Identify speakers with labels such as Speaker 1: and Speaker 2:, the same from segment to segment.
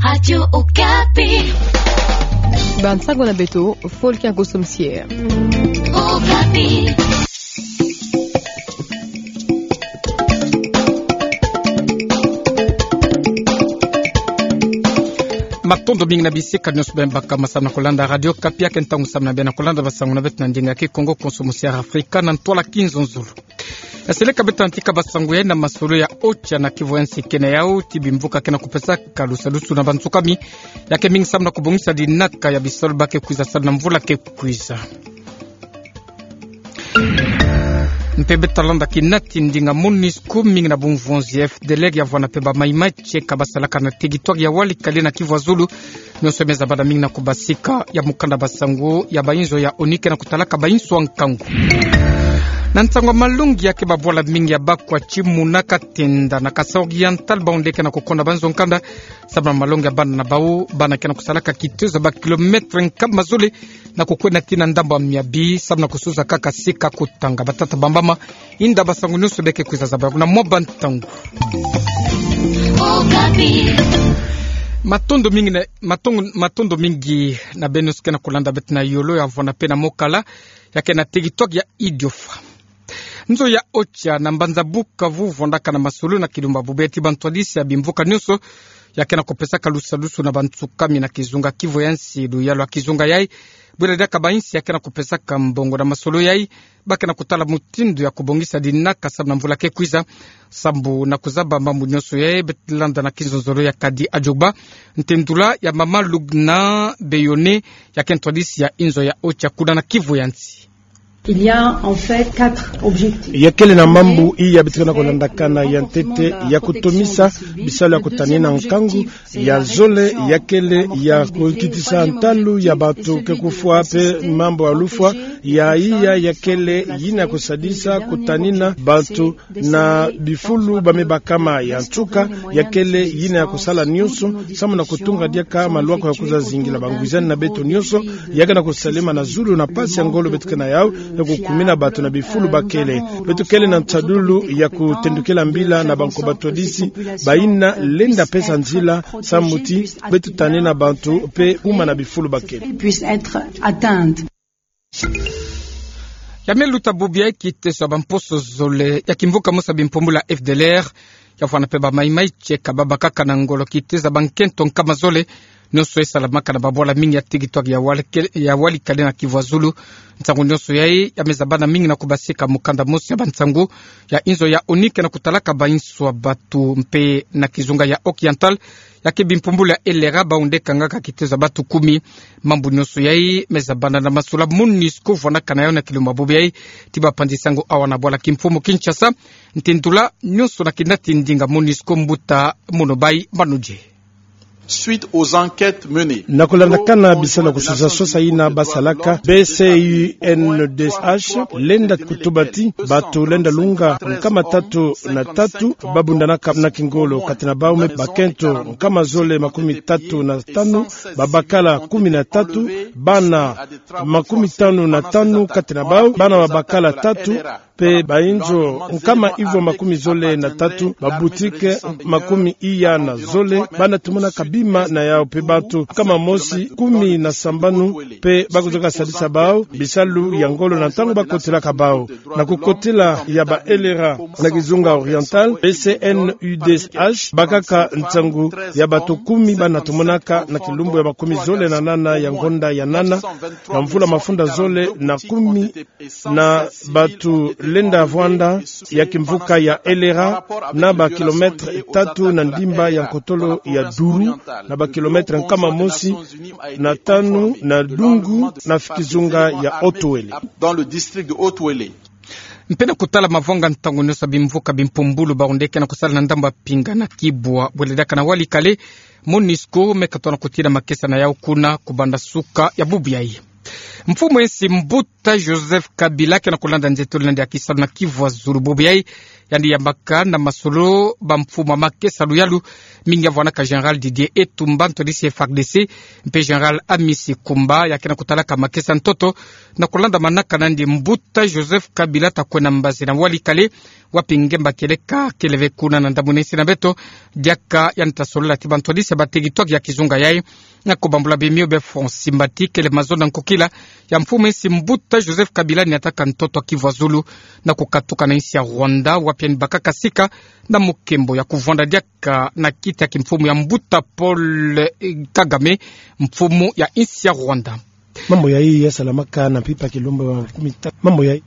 Speaker 1: Radio Okapi.
Speaker 2: Bansago na beto, folk ya gosomsier.
Speaker 1: Okapi.
Speaker 3: Matondo mingi na bisika nyonso bembaka masana kolanda radio Kapi yake ntango samna bena kolanda basango na betu na ndinga ke Kongo Konsomosier Afrika na ntwala kinzonzulu. Aseleka betu antika basango ya na masolo ya ocha na Kivu yansi kena yao tibimvuka kena kupesa kalusalusu na bansukami yake mingi samna kubongisa dinaka ya bisolo bake kuiza sana mvula ke kuiza. Mpebe talanda kinati ndinga MONUSCO mingi na bumvonzi FDLR ya vwana peba maimache kabasalaka na territoire ya Walikale na Kivu Zulu nyosomeza bada mingi na kubasika ya mukanda basango ya bainzo ya onike na kutalaka bainso nkangu. Na ntango malungi yake babwala mingi ya bakwa chimuna katenda na kasa oriental baondeke na kukonda banzo nkanda sabna malungi ya bana na bau bana kena kusalaka kituza ba kilometre nkab mazule na kukwena tina ndamba miabi sabna kusuza kaka sika kutanga batata bambama inda basangu nyusu beke kuizaza na moba ntangu. Matondo mingi na benuske na kulanda betina yolo ya vwana pena mokala yake na territoire ya Idiofa. Nzo ya ocha na mbanza buka vuvondaka na masulu na kilumba bubeti bantwadisi ya bimvuka nyuso yake na kopesa kalusalusu na bantsukami na kizunga Kivu yansi luyalo kizunga yai bwela daka bainsi yake na kopesa kambongo na masulu yai bake na kutala mutindo ya kubongisa dinaka sabna mvula ke kuiza sambu na kuzaba mambu nyuso yai betlanda na kizonzoro ya Kadi Ajoba ntendula ya mama Lugna Beyone yake ntwadisi ya inzo ya ocha kuna na Kivu yansi.
Speaker 4: Il y a en fait 4 objectifs.
Speaker 5: Yakele na mambu hii ya bitika na kulandakana ya ntete ya kutomisa bisalo ya kutanina nkangu ya zole yakele ya kukitisa ntalu ya batu kekufua ape mambo alufwa ya iya yakele yina kusadisa kutanina batu na bifulu bamebakama ya nchuka yakele yina ya kusala nyoso samu na kutunga diaka maluako ya kuza zingila banguizani na beto nyoso yaga na kusalima na zulu na pasi ya ngolo bitika na yao ya kukumina batu na bifulu bakele betu kele na ntadulu ya kutendukela mbila na banko batodisi baina lenda pesa nzila samuti betu tanina bantu pe uma na bifulu bakele
Speaker 4: puisse être atteinte.
Speaker 3: Yameluta bubia kiteswa bamposo zole ya kimvuka musa bimpombula FDLR ya fwana peba maimai cheka babakaka na ngolo kiteza bankento nkama zole nyoso esalamaka na babola mingi ya territoire ya Walikale na Kivu Zulu ntango nyoso yai ya mezabana mingi na kubasika mukanda mosi ya bantsangu ya inzo ya onike na kutalaka bainso batu mpe na kizunga ya Oriental ya kibimpumbula elera baundeka ngaka kiteza batu 10 mambu nyoso yai mezabana na masula MONUSCO vona kanayo na kilomba bobe yai tiba pandisango awana bola kimfumo Kinshasa ntendula nyoso na kinati ndinga MONUSCO mbuta monobai manuje.
Speaker 6: Suite aux enquêtes menées.
Speaker 5: Nakulandakana bisala kusuza sosa ina basalaka BCUNDH lenda kutubati batu lenda lunga nkama 3 babundanaka na kingolo katina baume bakento nkama zole 35 babakala 13 bana 55 katina bau bana babakala 3 pe bainjo nkama ivo 13 babutike 10 na zole bana tumuna bima na yao pe batu kama mosi 10 na sambanu pe bakutoka sadisa bao bisalu ya ngolo na tango bakotela kabao na kukotela ya ba elera na kizunga oriental BCNUDH bakaka ntangu ya batu 10 bana tumonaka na kilumbu ya 10 zole na nana ya ngonda ya nana na mvula mafunda zole na 10 na batu lenda vwanda ya kimvuka ya elera na ba kilometre 3 na ndimba ya nkotolo ya duru na ba kilometre nkama mosi na 5 na dungu na kizunga ya Otwele
Speaker 6: dans le district de Otwele.
Speaker 3: Mpena kutala mavonga ntango nyosa bimvuka bimpumbulu baondeke na kusala na ndamba pinga na kibwa bweledaka na Walikale MONUSCO mekatona kutira makesa na yao kuna kubanda suka ya bubiyai. Mfumo ensi mbuta Joseph Kabila kena kulanda nzetolo nandi akisalu na Kivu Zulu bubiyai yani yambaka na masolo bamfuma makesa luyalu mingi avwanaka General Didier Etumba ntolisi FARDC mpe General Amisi Kumba yakena kutalaka makesa ntoto na kulanda manaka nandi Mbuta Joseph Kabila takwena mbazi na walikale wapingemba keleka keleve kuna na ndamunesi na beto diaka yantasolola tibantolisi bategitok ya kizunga yae na kubambula bimio be fond sympathique le mazona nkokila ya mfumo isi Mbuta Joseph Kabila ni ataka ntoto Kivu Zulu na kukatuka na isi ya Rwanda wapiani bakaka sika na mukembo ya kuvonda diaka na kiti ya kimfumo ya Mbuta Paul Kagame mfumo ya isi ya Rwanda.
Speaker 5: Mambo ya hii ya salamaka na pipa kilomba wa kumita mambo ya hii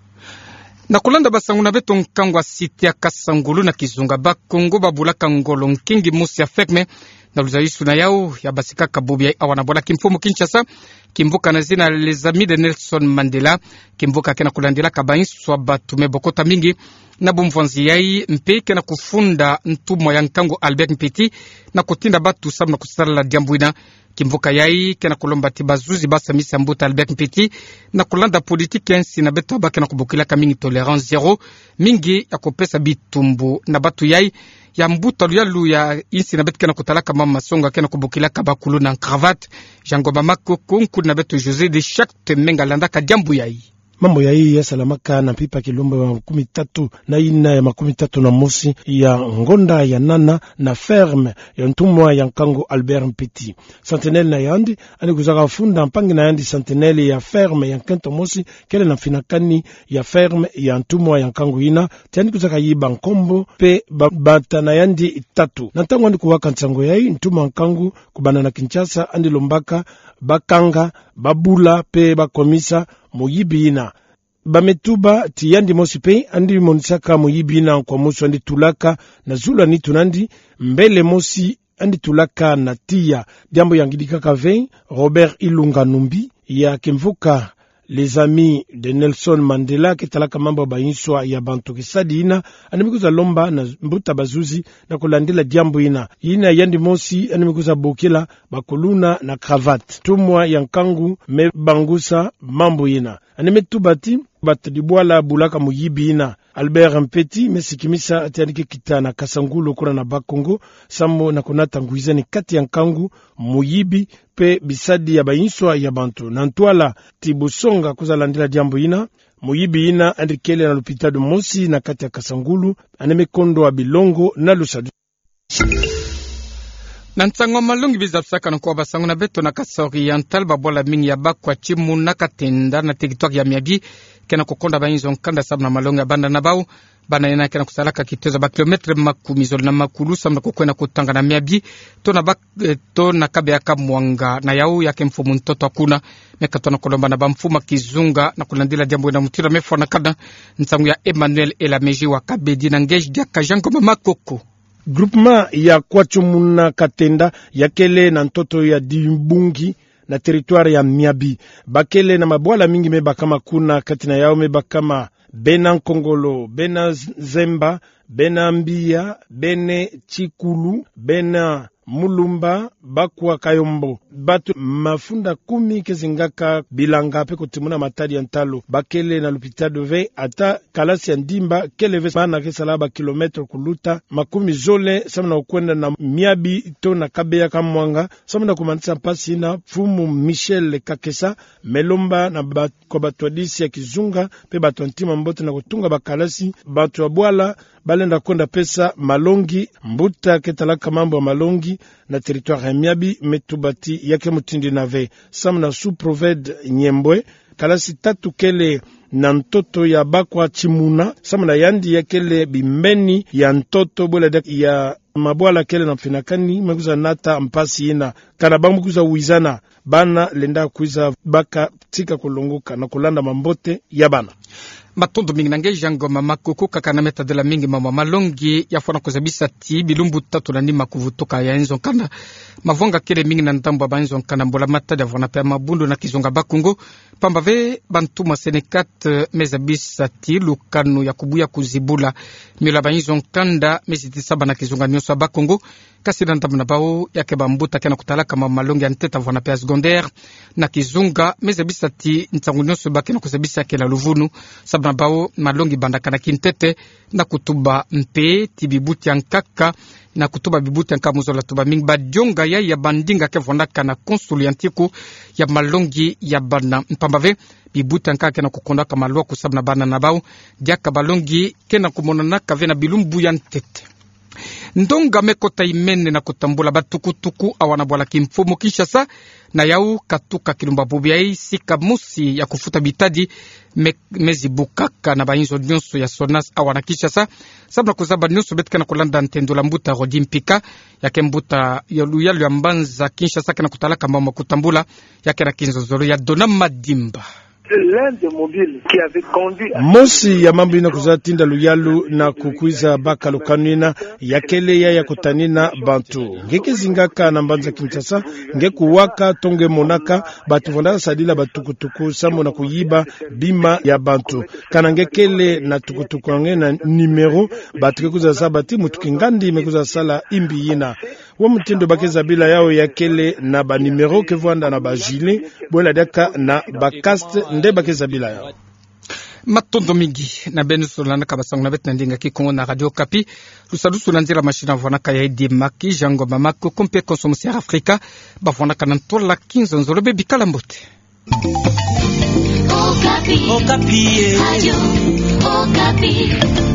Speaker 3: na kulanda basangu na beto nkangwa siti ya Kasangulu na Kizunga Bakongo babulaka ngolo nkingi musi ya fekme na luzaisu na yao ya basika kabubi ya awana bola kimfumu Kinshasa kimvuka na zina les amis de Nelson Mandela kimvuka kena kulandila kabainsu batume bokota mingi na bumvanzi yai mpeke na kufunda ntumwa ya nkango Albert Mpeti na kutinda batu sabu na kusala la diambuina kimvuka yai kena kulomba tibazuzi basa misa Mbuta Albert Mpeti na kulanda politiki yansi na beto abake na kubukila kamingi tolerance zero mingi ya kupesa bitumbu na batu yai ya Mbuta luyalu ya insi na beto kena kutalaka mama songa kena kubukila kabakulu na cravate jangoma mako kunku na beto José de chaque menga landaka diambu yai.
Speaker 5: Mambo ya hii ya salamaka na pipa kilomba wa 13 na ina ya 13 na mosi ya ngonda ya nana na ferme ya ntumwa ya nkango Albert Mpeti. Sentinelle na yandi ani kuzaka funda mpangi na yandi sentinelle ya ferme ya nkento mosi kele na finakani ya ferme ya ntumwa ya nkango ina tiani kuzaka yiba nkombo pe bata na yandi tatu. Nantangu andi kuwaka nsango ya hii ntumwa nkango kubana na Kinshasa andi lombaka bakanga babula pe bakomisa muyibina bametuba tiyandi mosi pe andi monisaka muyibina kwa mosi andi tulaka na zula ni tunandi mbele mosi andi tulaka na tia jambo yangidika kave Robert Ilunga Numbi ya kimvuka les amis de Nelson Mandela kitalaka mambo bainswa ya bantu kisadi ina animikuza lomba na Mbuta bazuzi na kulandila jambo ina yandi mosi animikuza bokila bakuluna na cravate tumwa ya nkangu me bangusa mambo ina animetubati batadibwala bulaka muyibi ina Albert Mpeti mesikimisa atianike kitana Kasangulu kuna na Bakongo sambo na kunata nguizani kati ya nkangu muyibi pe bisadi ya bainswa ya bantu nantwala tibusonga kuzalandila jambo ina muyibi ina andikele na lupitado mosi na kati ya Kasangulu anemekondo wa Bilongo na Lusadu
Speaker 3: na ntango malungi bizapsaka na kwa basangu na beto na Kasa Oriental babola mingi ya bakwa chimu na katenda na territoire ya Miabi kena kukonda bainzo nkanda sabu na malungi ya banda na bau bana yana kena kusalaka kiteza ba kilometre makumizol na makulu sabu na kukwena kutanga na Miabi to na kabe ya kamwanga na yau ya kemfumu ntoto akuna meka to na kolomba na bamfuma Kizunga na kulandila jambo na mutira mefo na kada ntango ya Emmanuel Elameji wa kabedi na ngeji dia kajango mamakoko.
Speaker 5: Groupement ya Kwachumuna Katenda yakele na ntoto ya Dimbungi na territoire ya Miabi bakele na mabwala mingi mebakama kuna katina yao mebakama Bena Nkongolo, Bena Zemba, Bena Mbia, Bene Chikulu, Bena Mulumba, Bakwa Kayombo batu mafunda 10 kezingaka bilanga pe kutimuna matadi ya ntalo bakele na lupitado ve ata kalasi ya ndimba keleve mana kesalaba kilometre kuluta makumi zole samna ukwenda na Miabi to na kabeya kamwanga samna kumanisa pasi na fumu Michel Kakesa melomba na kwa batwadisi ya Kizunga pe batwantima mbote na kutunga bakalasi batu wa bwala balenda kwenda pesa Malongi Mbuta ketalaka mambo ya Malongi na territoire ya Miabi metubati yake mutindi nave samna sous-proved Nyembwe kalasi tatu kele na ntoto ya Bakwa Chimuna samna yandi yakele bimbeni ya ntoto bola ya mabwala kele na finakani maguza nata mpasi ina kanabangu kuza uizana bana lenda kuiza baka tika kulunguka na kulanda mambote ya bana
Speaker 3: matondo mingi nange jango mama koko kakana meta de la mingi mama malongi ya fona kozabisa ti bilumbu tatu na nima kuvutoka ya enzo kanda mavonga kele mingi na ntambo ba enzo kanda mbola mata ya fona pe mabundu na Kizunga Bakongo pambave bantuma senekat mezabisa ti lukanu ya kubuya kuzibula mila ba enzo kanda meziti saba na Kizunga nyoso Bakongo kasi na ntambo na bao yake bambuta kena kutalaka mama malongi ya nteta fona pe secondaire na Kizunga mezabisa ti ntangu nyoso bakena kozabisa kela luvunu saba na bao malongi bandaka na kintete na kutuba mpe tibibuti ankaka na kutuba bibuti ankamuzola tuba mingi badionga ya bandinga ke vondaka na konsuli antiku ya malongi ya bana mpambave bibuti ankaka na kukondaka malwa kusabna bana na bao diaka balongi kena kumonana kave na bilumbu ya ntete ndonga mekota imene na kutambula batukutuku awana bwala kimfumo Kinshasa na yau katuka kilumba bubiai sika musi ya kufuta bitadi mezi bukaka na bainzo nyonso ya Sonas awana Kinshasa sabna kuzaba nyonso betka na kulanda ntendula mbuta rodi mpika yake mbuta yalu ya mbanza Kinshasa kana kutalaka mama kutambula yake na kinzozolo ya Dona Madimba.
Speaker 5: Mosi ya mambo ina kuzatinda luyalu na kukwiza baka lukanina yakele ya kutanina bantu ngeke zingaka na mbanza Kinshasa ngeku waka tonge monaka batu vondaka sadila batukutuku samo na kuyiba bima ya bantu kana ngekele na tukutuku nge na numero batu kuza sabati mutukingandi mekuza sala imbi yina wa mutindo bakeza bila yao yakele na ba numero ke vanda na ba gilet bola daka na ba cast nde bakeza bila yao
Speaker 3: matondo mingi na benu solana kabasango na betu ndinga kikongo na Radio Kapi lusalusu na nzira machina vonaka ya Edi Maki Jango Mamako kompe konsomusi ya Afrika bavonaka na ntola 15 nzolobe bikala mbote
Speaker 1: Okapi. Okapi. Radio Okapi.